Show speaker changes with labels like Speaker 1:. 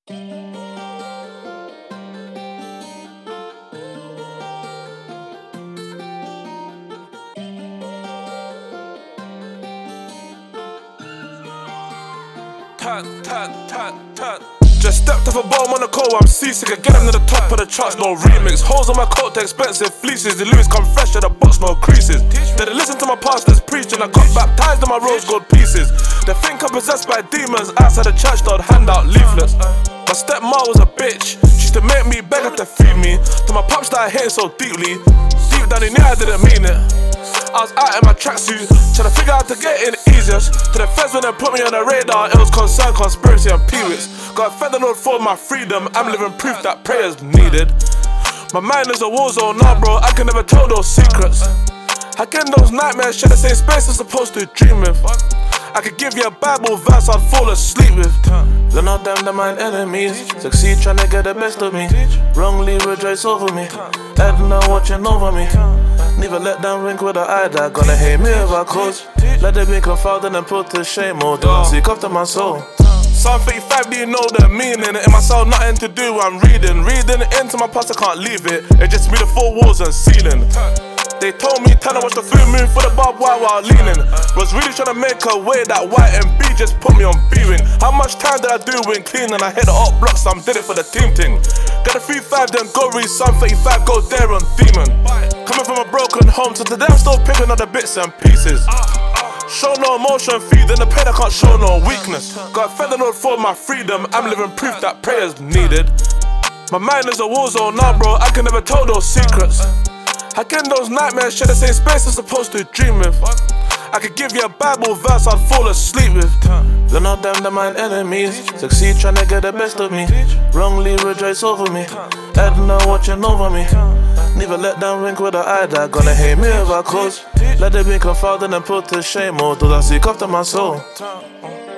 Speaker 1: Just stepped off a bottom on the coal, I'm seasick. I get him to the top of the charts, no remix. Holes on my coat, the expensive fleeces. The Louis come fresh at the box, no creases. They listen to my pastors preaching. I got baptized in my rose gold pieces. They think I'm possessed by demons. Outside the church, they'd hand out leaflets. My stepma was a bitch. She used to make me beg her to feed me. To my pops that I hate so deeply. Deep down, he knew I didn't mean it. I was out in my tracksuit, trying to figure out to get in easiest. To the feds when they put me on the radar, it was concern, conspiracy and peewits. Got fentanyl for my freedom, I'm living proof that prayer's needed. My mind is a war zone now, bro, I can never tell those secrets. I get those nightmares, share the same space I'm supposed to dream with. I could give you a Bible verse I'd fall asleep with. They're not them, they're my enemies. Succeed trying to get the best of me. Wrongly rejoice over me. Edna watching over me. Never let them wink with the eye that gonna hate me if I cause. Let them be confounded and put to shame. Oh, do not seek after my soul. Psalm 35, do you know the meaning? In my soul, nothing to do, I'm reading. Reading it into my past, I can't leave it. It just me the four walls and ceiling. They told me, tell her watch the full moon for the barbed wire while leaning. Was really trying to make a way that white and B just put me on B-wing. How much time did I do when cleaning? I hit the up blocks, I did it for the team thing. Got a 3-5, then go read Psalm 35, go there on demon. Coming from a broken home, so today I'm still picking up the bits and pieces. Show no emotion, feeding the pain, I can't show no weakness. Got fentanyl for my freedom, I'm living proof that prayer's needed. My mind is a war zone now, bro, I can never tell those secrets. I get those nightmares, share the same space I'm supposed to dream with. I could give you a Bible verse I'd fall asleep with. They're not them, they're my enemies. Succeed trying to get the best of me. Wrongly rejoice over me. Edna watching over me. Never let them wink with the eye that gonna hate me if I cause. Let them be confounded and put to shame. Oh, do I seek after my soul?